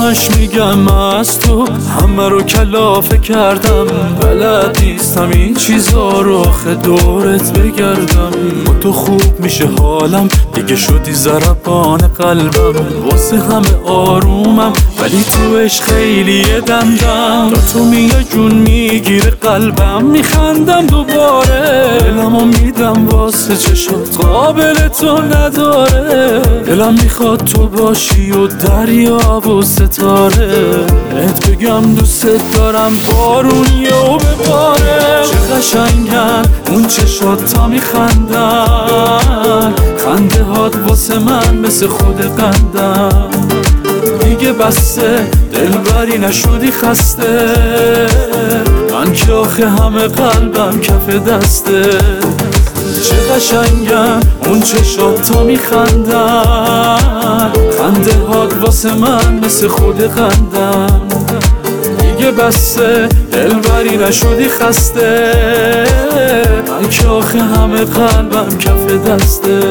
همش میگم از تو همه رو کلافه کردم، بلد نیستم این چیزا رو آخه دورت بگردم. با تو خوب میشه حالم، دیگه شدی ضربان قلبم، واسه همه آرومم ولی تو عشق خیلی دمدم. تا تو میای جون میگیره قلبم، میخندم دوباره، دلمو میدم واسه چشات قابل تو نداره. دلم میخواد تو باشی و دریا و ستاره، بهت بگم دوست دارم بارونی و بباره. چه قشنگن اون چشات تا میخندن، خنده هات واسه من مثل خود قندم. دیگه بسته دلبری نشدی خسته، من که آخه همه قلبم کف دسته. چه قشنگن اون چشات تا میخندن، خنده هات واسه من مثل خود قندم. دیگه بسته دلبری نشدی خسته، من که آخه همه قلبم کف دسته.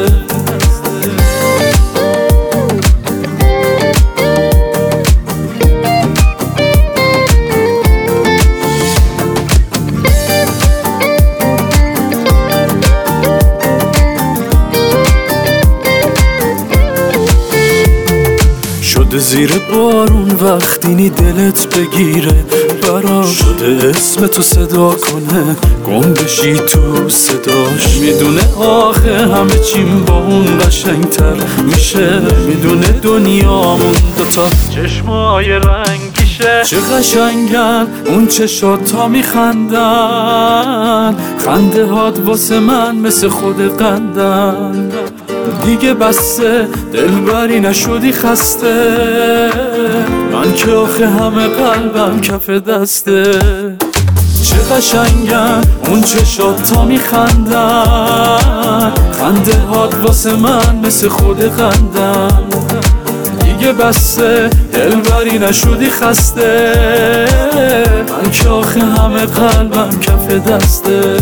شده زیر بارون وقتی دلت بگیره برام، شده اسم تو صدا کنه گم بشی تو صداش. میدونه آخه همه چیم با اون قشنگتر میشه، میدونه دنیامون دوتا چشمای رنگیشه. چه قشنگن اون چشات تا میخندن، خنده هات واسه من مثل خود قندن. دیگه بسته دلبری نشدی خسته، من که آخه همه قلبم کف دسته. چه قشنگن اون چشات تا میخندن، خنده هات واسه من مثل خود قندن. دیگه بسته دلبری نشدی خسته، من که آخه همه قلبم کف دسته.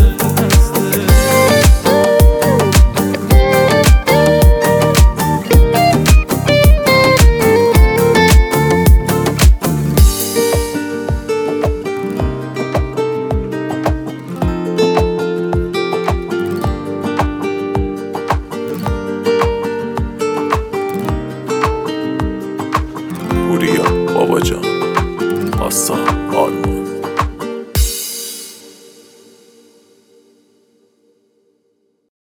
پوریا بابا جان، آسا آرمان.